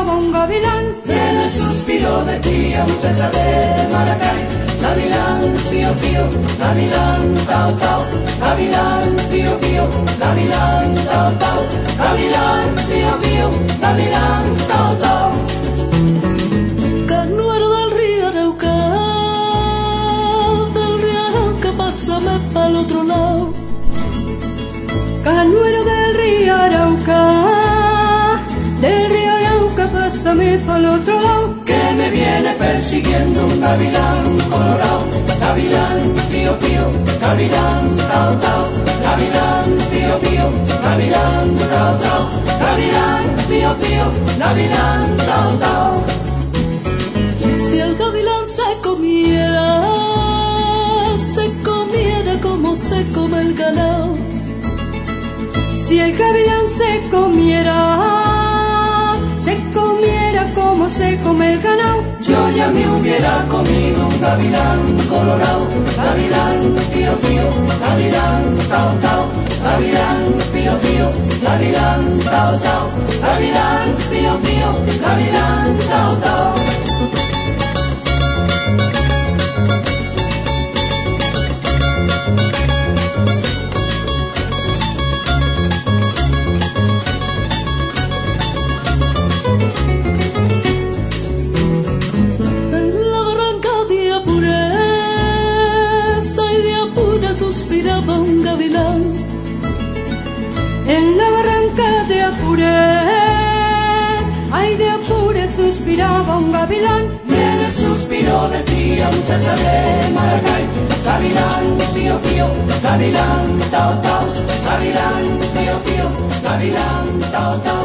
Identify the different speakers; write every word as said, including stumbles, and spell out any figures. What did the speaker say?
Speaker 1: suspiraba un gavilán.
Speaker 2: En el suspiro decía muchacha de Maracay. Gavilán, pío, pío, gavilán, tao, tao. Gavilán, pío, pío, gavilán, tao, tao. Gavilán, pío, pío, gavilán, tao, tao.
Speaker 3: Canuero del río Arauca, del río Arauca, pásame pa'l otro lado.
Speaker 1: Canuero del río Arauca, del río Arauca, pásame pa'l otro lado.
Speaker 2: Que me viene persiguiendo un gavilán colorado. Gavilán, pío, pío, gavilán, tao, tao. Gavilán, pío, pío, gavilán, tao, tao. Gavilán, pío, pío, gavilán, tao, tao.
Speaker 3: Si el gavilán se comiera, se comiera como se come el ganado.
Speaker 1: Si el gavilán se comiera, se comiera como se come el ganado.
Speaker 2: Yo ya me hubiera comido un gavilán colorado. Gavilán, pío, pío, gavilán, tao, tao. Gavilán, pío, pío, gavilán, tao, tao. Gavilán, pío, pío, gavilán, tao, tao.
Speaker 3: Suspiraba un gavilán.
Speaker 1: En la barranca de Apures, ay de Apures suspiraba un gavilán.
Speaker 2: Y en el suspiro decía muchacha de Maracay. Gavilán, pío, pío, gavilán, tao, tao. Gavilán, pío, pío, gavilán, tao, tao.